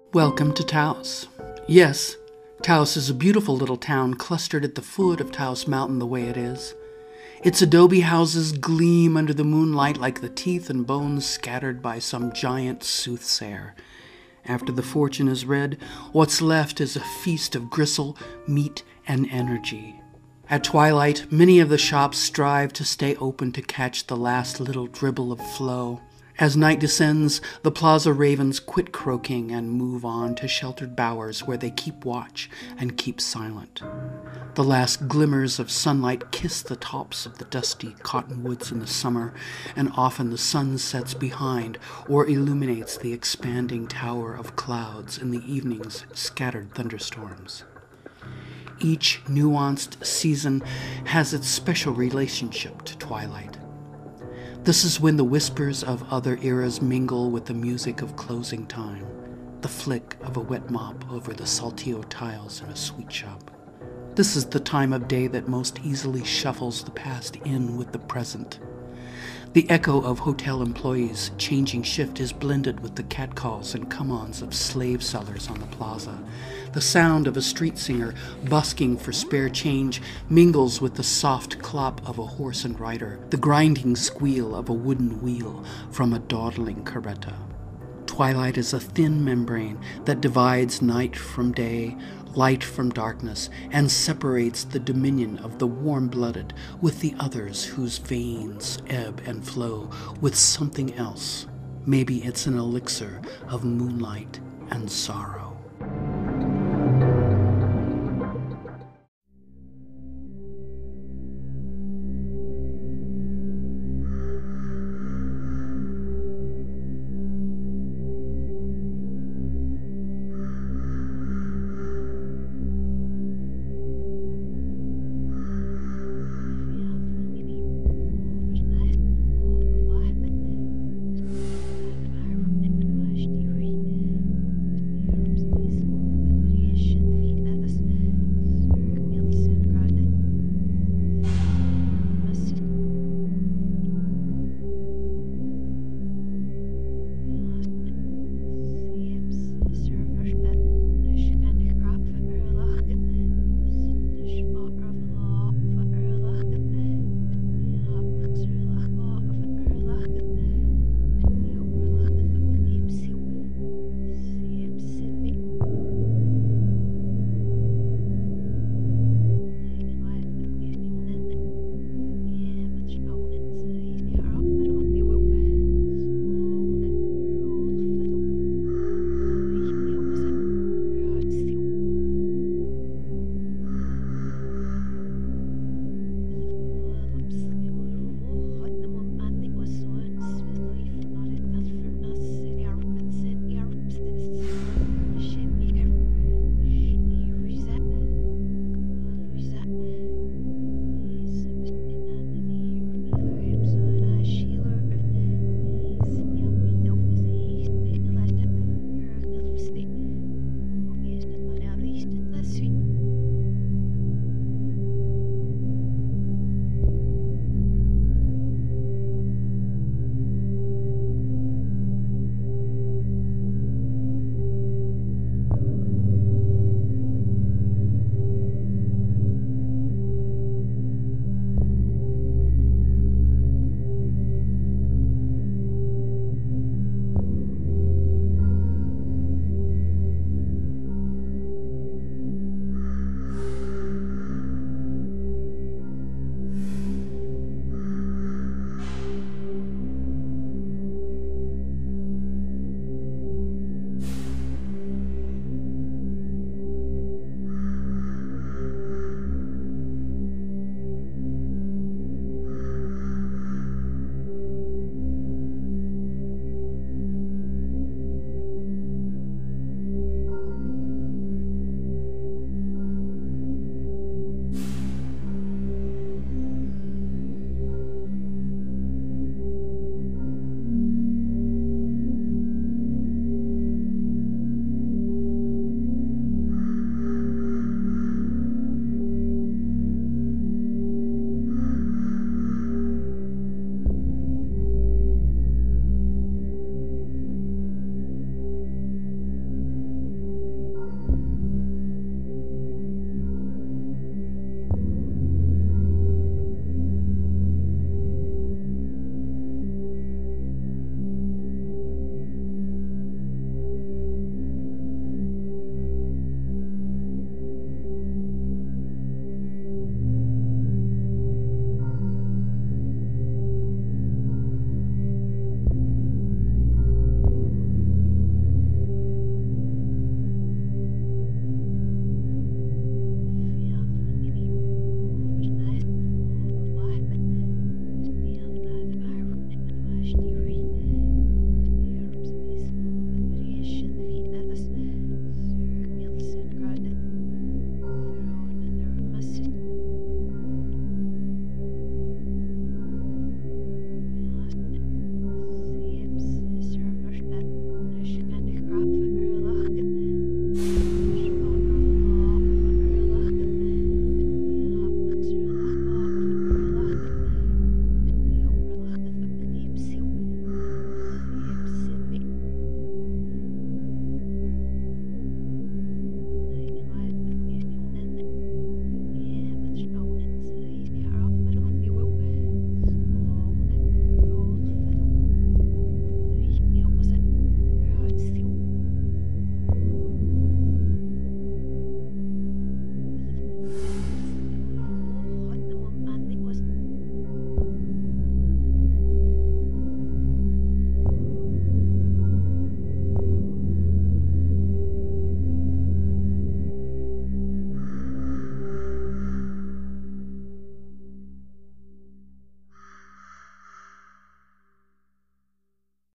Welcome to Taos. Yes, Taos is a beautiful little town clustered at the foot of Taos Mountain the way it is. Its adobe houses gleam under the moonlight like the teeth and bones scattered by some giant soothsayer. After the fortune is read, what's left is a feast of gristle, meat, and energy. At twilight, many of the shops strive to stay open to catch the last little dribble of flow. As night descends, the plaza ravens quit croaking and move on to sheltered bowers where they keep watch and keep silent. The last glimmers of sunlight kiss the tops of the dusty cottonwoods in the summer, and often the sun sets behind or illuminates the expanding tower of clouds in the evening's scattered thunderstorms. Each nuanced season has its special relationship to twilight. This is when the whispers of other eras mingle with the music of closing time, the flick of a wet mop over the saltillo tiles in a sweet shop. This is the time of day that most easily shuffles the past in with the present. The echo of hotel employees changing shift is blended with the catcalls and come-ons of slave sellers on the plaza. The sound of a street singer busking for spare change mingles with the soft clop of a horse and rider, the grinding squeal of a wooden wheel from a dawdling carreta. Twilight is a thin membrane that divides night from day, light from darkness, and separates the dominion of the warm-blooded with the others whose veins ebb and flow with something else. Maybe it's an elixir of moonlight and sorrow.